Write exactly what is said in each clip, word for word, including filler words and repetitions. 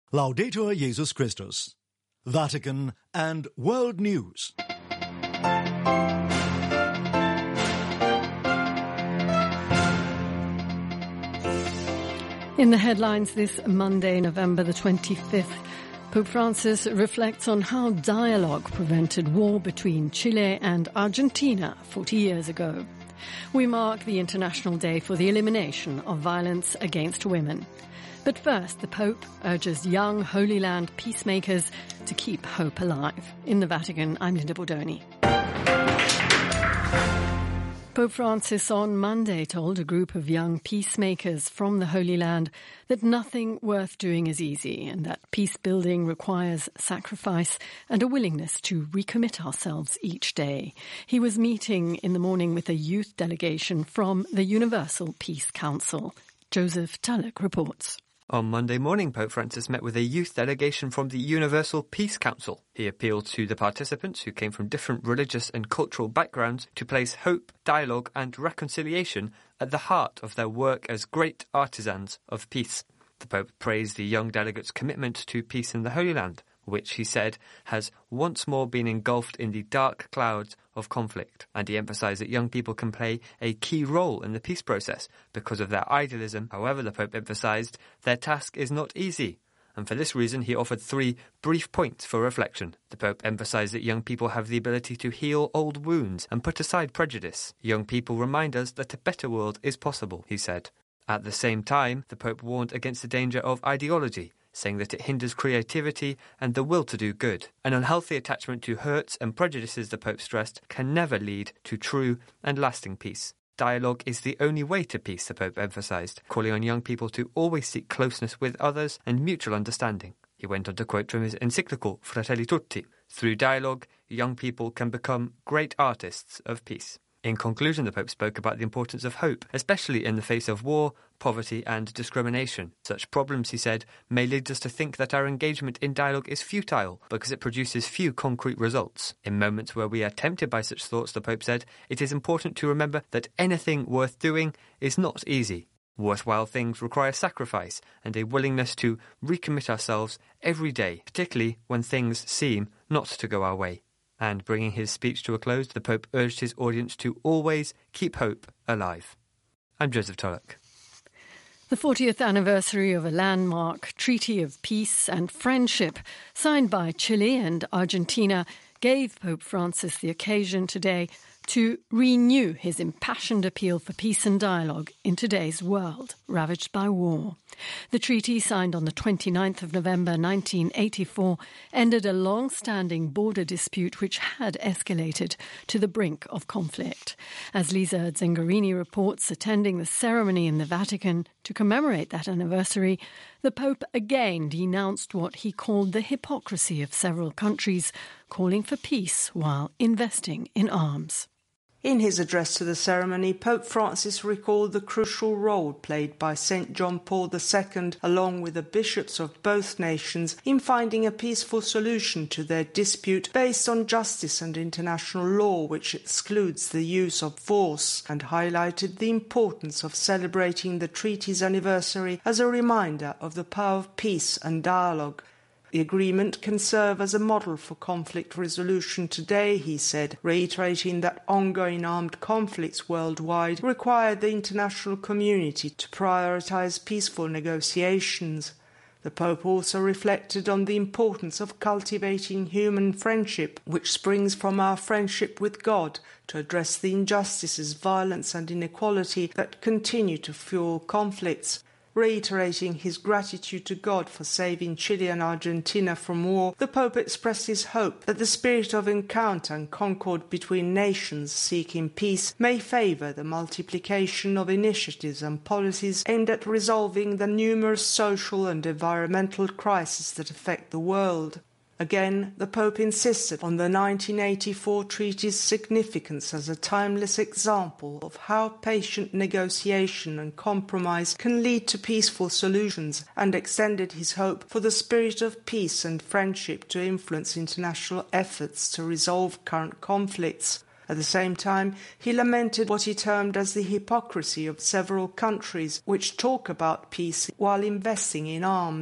Laudetur Jesus Christus. Vatican and World News. In the headlines this Monday, November the twenty-fifth, Pope Francis reflects on how dialogue prevented war between Chile and Argentina forty years ago. We mark the International Day for the Elimination of Violence Against Women. But first, the Pope urges young Holy Land peacemakers to keep hope alive. In the Vatican, I'm Linda Bordoni. Pope Francis on Monday told a group of young peacemakers from the Holy Land that nothing worth doing is easy and that peace building requires sacrifice and a willingness to recommit ourselves each day. He was meeting in the morning with a youth delegation from the Universal Peace Council. Joseph Tulloch reports. On Monday morning, Pope Francis met with a youth delegation from the Universal Peace Council. He appealed to the participants, who came from different religious and cultural backgrounds, to place hope, dialogue and reconciliation at the heart of their work as great artisans of peace. The Pope praised the young delegates' commitment to peace in the Holy Land, which, he said, has once more been engulfed in the dark clouds of conflict. And he emphasised that young people can play a key role in the peace process because of their idealism. However, the Pope emphasised their task is not easy. And for this reason, he offered three brief points for reflection. The Pope emphasised that young people have the ability to heal old wounds and put aside prejudice. Young people remind us that a better world is possible, he said. At the same time, the Pope warned against the danger of ideology, saying that it hinders creativity and the will to do good. An unhealthy attachment to hurts and prejudices, the Pope stressed, can never lead to true and lasting peace. Dialogue is the only way to peace, the Pope emphasised, calling on young people to always seek closeness with others and mutual understanding. He went on to quote from his encyclical Fratelli Tutti, "Through dialogue, young people can become great artists of peace." In conclusion, the Pope spoke about the importance of hope, especially in the face of war, poverty and discrimination. Such problems, he said, may lead us to think that our engagement in dialogue is futile because it produces few concrete results. In moments where we are tempted by such thoughts, the Pope said, it is important to remember that anything worth doing is not easy. Worthwhile things require sacrifice and a willingness to recommit ourselves every day, particularly when things seem not to go our way. And bringing his speech to a close, the Pope urged his audience to always keep hope alive. I'm Joseph Tulloch. The fortieth anniversary of a landmark treaty of peace and friendship signed by Chile and Argentina gave Pope Francis the occasion today to renew his impassioned appeal for peace and dialogue in today's world, ravaged by war. The treaty, signed on the twenty-ninth of November nineteen eighty-four, ended a long-standing border dispute which had escalated to the brink of conflict. As Lisa Zengarini reports, attending the ceremony in the Vatican to commemorate that anniversary, the Pope again denounced what he called the hypocrisy of several countries, calling for peace while investing in arms. In his address to the ceremony, Pope Francis recalled the crucial role played by Saint John Paul the Second, along with the bishops of both nations, in finding a peaceful solution to their dispute based on justice and international law, which excludes the use of force, and highlighted the importance of celebrating the treaty's anniversary as a reminder of the power of peace and dialogue. The agreement can serve as a model for conflict resolution today, he said, reiterating that ongoing armed conflicts worldwide require the international community to prioritise peaceful negotiations. The Pope also reflected on the importance of cultivating human friendship, which springs from our friendship with God, to address the injustices, violence and inequality that continue to fuel conflicts. Reiterating his gratitude to God for saving Chile and Argentina from war, the Pope expressed his hope that the spirit of encounter and concord between nations seeking peace may favour the multiplication of initiatives and policies aimed at resolving the numerous social and environmental crises that affect the world. Again, the Pope insisted on the nineteen eighty-four treaty's significance as a timeless example of how patient negotiation and compromise can lead to peaceful solutions, and extended his hope for the spirit of peace and friendship to influence international efforts to resolve current conflicts. At the same time, he lamented what he termed as the hypocrisy of several countries which talk about peace while investing in arms.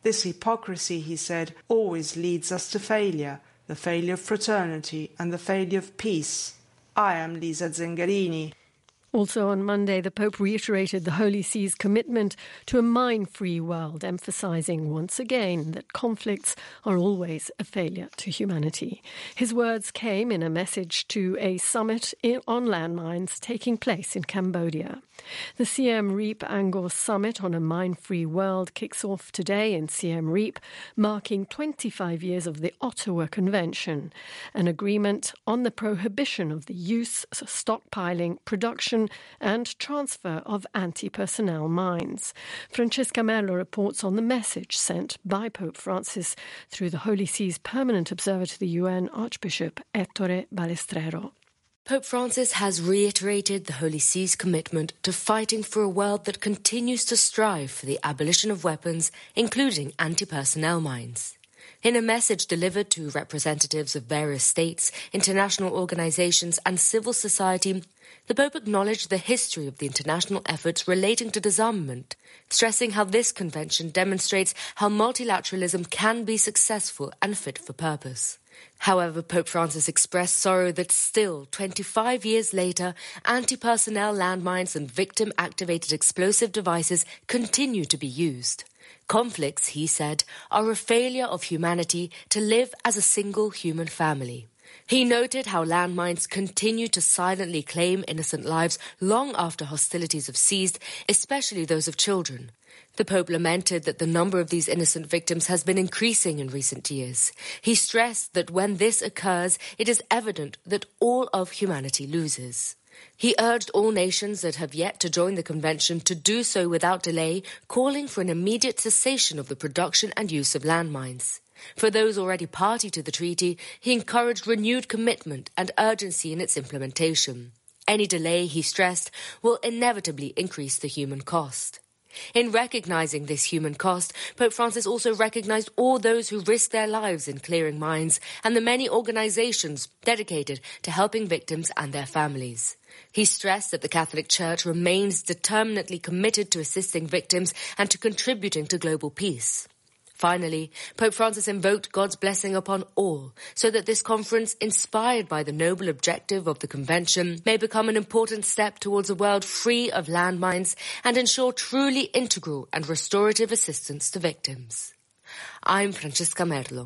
This hypocrisy, he said, always leads us to failure, the failure of fraternity and the failure of peace. I am Lisa Zengarini. Also on Monday, the Pope reiterated the Holy See's commitment to a mine-free world, emphasising once again that conflicts are always a failure to humanity. His words came in a message to a summit on landmines taking place in Cambodia. The Siem Reap Angkor Summit on a mine-free world kicks off today in Siem Reap, marking twenty-five years of the Ottawa Convention, an agreement on the prohibition of the use, stockpiling, production and transfer of anti-personnel mines. Francesca Merlo reports on the message sent by Pope Francis through the Holy See's permanent observer to the U N, Archbishop Ettore Balestrero. Pope Francis has reiterated the Holy See's commitment to fighting for a world that continues to strive for the abolition of weapons, including anti-personnel mines. In a message delivered to representatives of various states, international organizations and civil society, the Pope acknowledged the history of the international efforts relating to disarmament, stressing how this convention demonstrates how multilateralism can be successful and fit for purpose. However, Pope Francis expressed sorrow that still, twenty-five years later, anti-personnel landmines and victim-activated explosive devices continue to be used. Conflicts, he said, are a failure of humanity to live as a single human family. He noted how landmines continue to silently claim innocent lives long after hostilities have ceased, especially those of children. The Pope lamented that the number of these innocent victims has been increasing in recent years. He stressed that when this occurs, it is evident that all of humanity loses. He urged all nations that have yet to join the convention to do so without delay, calling for an immediate cessation of the production and use of landmines. For those already party to the treaty, he encouraged renewed commitment and urgency in its implementation. Any delay, he stressed, will inevitably increase the human cost. In recognizing this human cost, Pope Francis also recognized all those who risk their lives in clearing mines and the many organizations dedicated to helping victims and their families. He stressed that the Catholic Church remains determinedly committed to assisting victims and to contributing to global peace. Finally, Pope Francis invoked God's blessing upon all, so that this conference, inspired by the noble objective of the Convention, may become an important step towards a world free of landmines and ensure truly integral and restorative assistance to victims. I'm Francesca Merlo.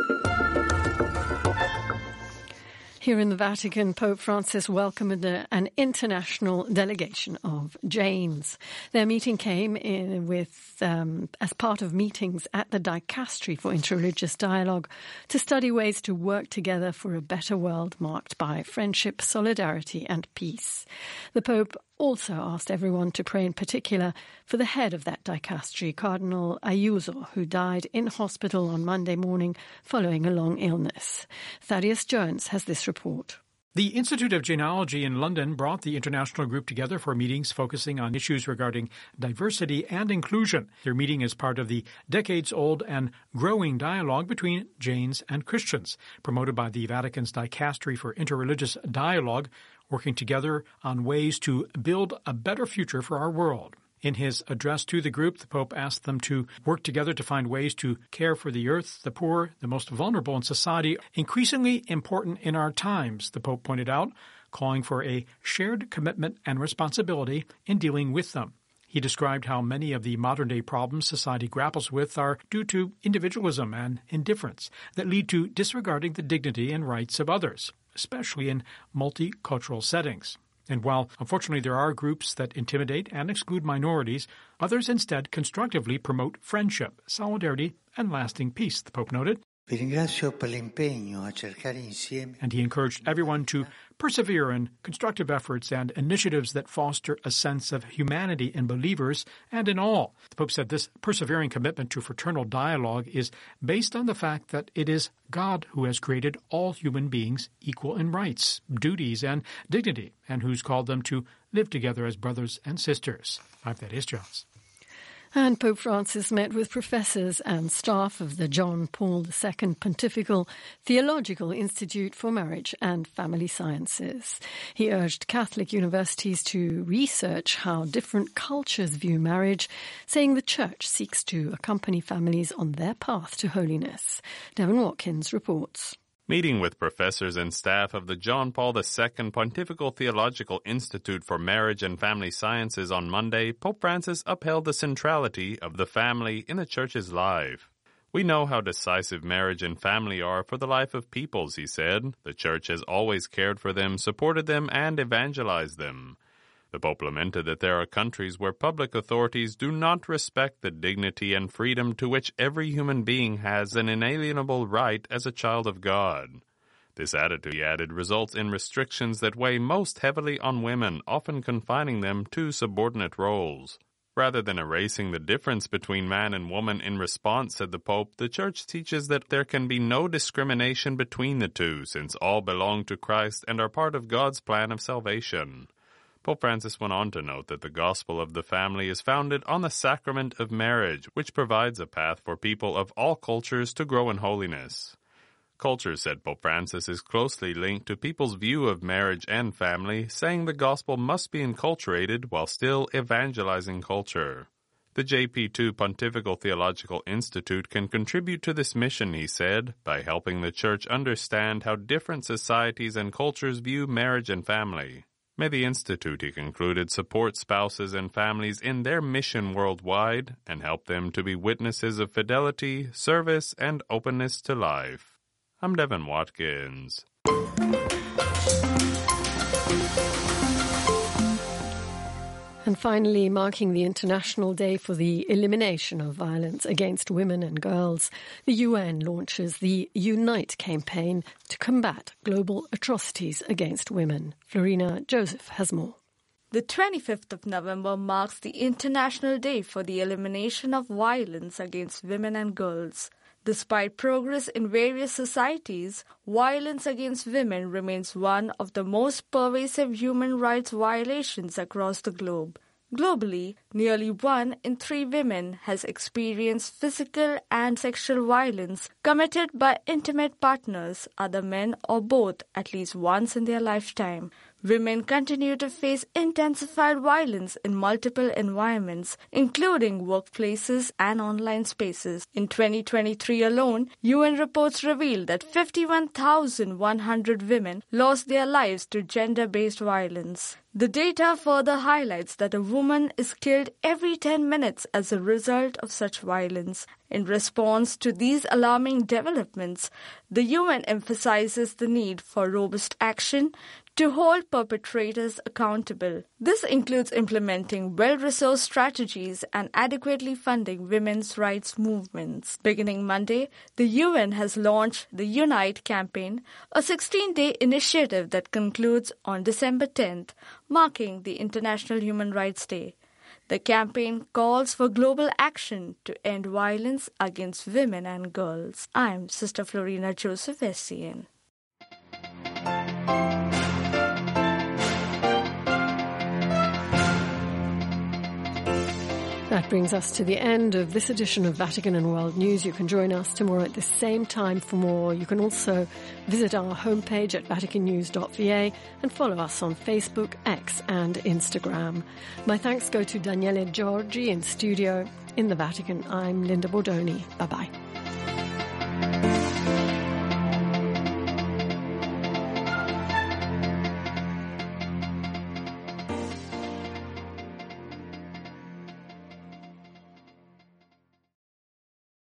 Here in the Vatican, Pope Francis welcomed an international delegation of Jains. Their meeting came in with, um, as part of meetings at the Dicastery for Interreligious Dialogue to study ways to work together for a better world marked by friendship, solidarity and peace. The Pope also asked everyone to pray in particular for the head of that dicastery, Cardinal Ayuso, who died in hospital on Monday morning following a long illness. Thaddeus Jones has this report. The Institute of Genealogy in London brought the international group together for meetings focusing on issues regarding diversity and inclusion. Their meeting is part of the decades-old and growing dialogue between Jains and Christians, promoted by the Vatican's Dicastery for Interreligious Dialogue, working together on ways to build a better future for our world. In his address to the group, the Pope asked them to work together to find ways to care for the earth, the poor, the most vulnerable in society, increasingly important in our times, the Pope pointed out, calling for a shared commitment and responsibility in dealing with them. He described how many of the modern-day problems society grapples with are due to individualism and indifference that lead to disregarding the dignity and rights of others, especially in multicultural settings. And while, unfortunately, there are groups that intimidate and exclude minorities, others instead constructively promote friendship, solidarity, and lasting peace, the Pope noted. And he encouraged everyone to persevere in constructive efforts and initiatives that foster a sense of humanity in believers and in all. The Pope said this persevering commitment to fraternal dialogue is based on the fact that it is God who has created all human beings equal in rights, duties, and dignity, and who's called them to live together as brothers and sisters. I'm Thaddeus Jones. And Pope Francis met with professors and staff of the John Paul the Second Pontifical Theological Institute for Marriage and Family Sciences. He urged Catholic universities to research how different cultures view marriage, saying the Church seeks to accompany families on their path to holiness. Devon Watkins reports. Meeting with professors and staff of the John Paul the Second Pontifical Theological Institute for Marriage and Family Sciences on Monday, Pope Francis upheld the centrality of the family in the Church's life. We know how decisive marriage and family are for the life of peoples, he said. The Church has always cared for them, supported them, and evangelized them. The Pope lamented that there are countries where public authorities do not respect the dignity and freedom to which every human being has an inalienable right as a child of God. This attitude, he added, results in restrictions that weigh most heavily on women, often confining them to subordinate roles. Rather than erasing the difference between man and woman in response, said the Pope, the Church teaches that there can be no discrimination between the two, since all belong to Christ and are part of God's plan of salvation. Pope Francis went on to note that the gospel of the family is founded on the sacrament of marriage, which provides a path for people of all cultures to grow in holiness. Culture, said Pope Francis, is closely linked to people's view of marriage and family, saying the gospel must be enculturated while still evangelizing culture. The J P two Pontifical Theological Institute can contribute to this mission, he said, by helping the Church understand how different societies and cultures view marriage and family. May the Institute, he concluded, support spouses and families in their mission worldwide and help them to be witnesses of fidelity, service, and openness to life. I'm Devon Watkins. And finally, marking the International Day for the Elimination of Violence Against Women and Girls, the U N launches the Unite campaign to combat global atrocities against women. Florina Joseph has more. The twenty-fifth of November marks the International Day for the Elimination of Violence Against Women and Girls. Despite progress in various societies, violence against women remains one of the most pervasive human rights violations across the globe. Globally, nearly one in three women has experienced physical and sexual violence committed by intimate partners, other men, or both at least once in their lifetime. Women continue to face intensified violence in multiple environments, including workplaces and online spaces. In twenty twenty-three alone, U N reports revealed that fifty-one thousand one hundred women lost their lives to gender-based violence. The data further highlights that a woman is killed every ten minutes as a result of such violence. In response to these alarming developments, the U N emphasizes the need for robust action to hold perpetrators accountable. This includes implementing well-resourced strategies and adequately funding women's rights movements. Beginning Monday, the U N has launched the Unite campaign, a sixteen-day initiative that concludes on December tenth, marking the International Human Rights Day. The campaign calls for global action to end violence against women and girls. I'm Sister Florina Joseph, S C N. That brings us to the end of this edition of Vatican and World News. You can join us tomorrow at the same time for more. You can also visit our homepage at vatican news dot v a and follow us on Facebook, X and Instagram. My thanks go to Daniele Giorgi in studio. In the Vatican, I'm Linda Bordoni. Bye-bye.